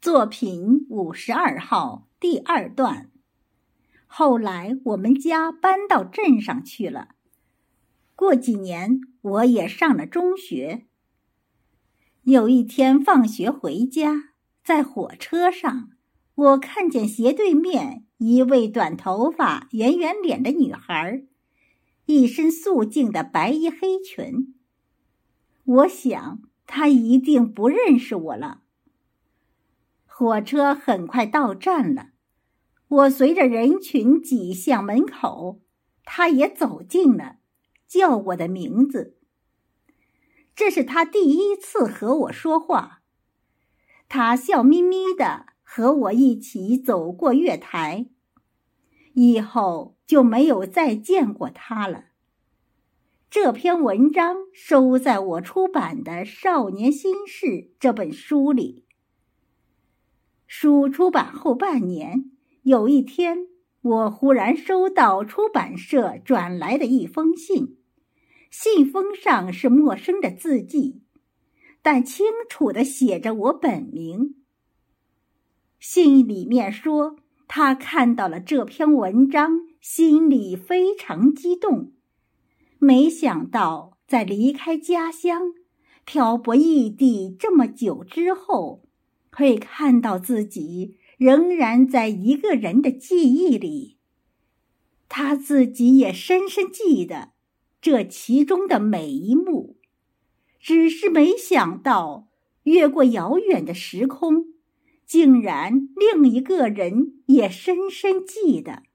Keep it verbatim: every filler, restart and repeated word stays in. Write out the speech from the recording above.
作品五十二号第二段。后来我们家搬到镇上去了，过几年我也上了中学。有一天放学回家，在火车上，我看见斜对面一位短头发圆圆脸的女孩，一身素净的白衣黑裙。我想她一定不认识我了。火车很快到站了，我随着人群挤向门口，她也走近了，叫我的名字。这是她第一次和我说话，她笑眯眯地和我一起走过月台，以后就没有再见过她了。这篇文章收在我出版的《少年心事》这本书里。书出版后半年，有一天，我忽然收到出版社转来的一封信，信封上是陌生的字迹，但清楚地写着我本名。信里面说，他看到了这篇文章，心里非常激动。没想到在离开家乡，漂泊异地这么久之后，会看到自己仍然在一个人的记忆里。他自己也深深记得这其中的每一幕，只是没想到越过遥远的时空，竟然另一个人也深深记得。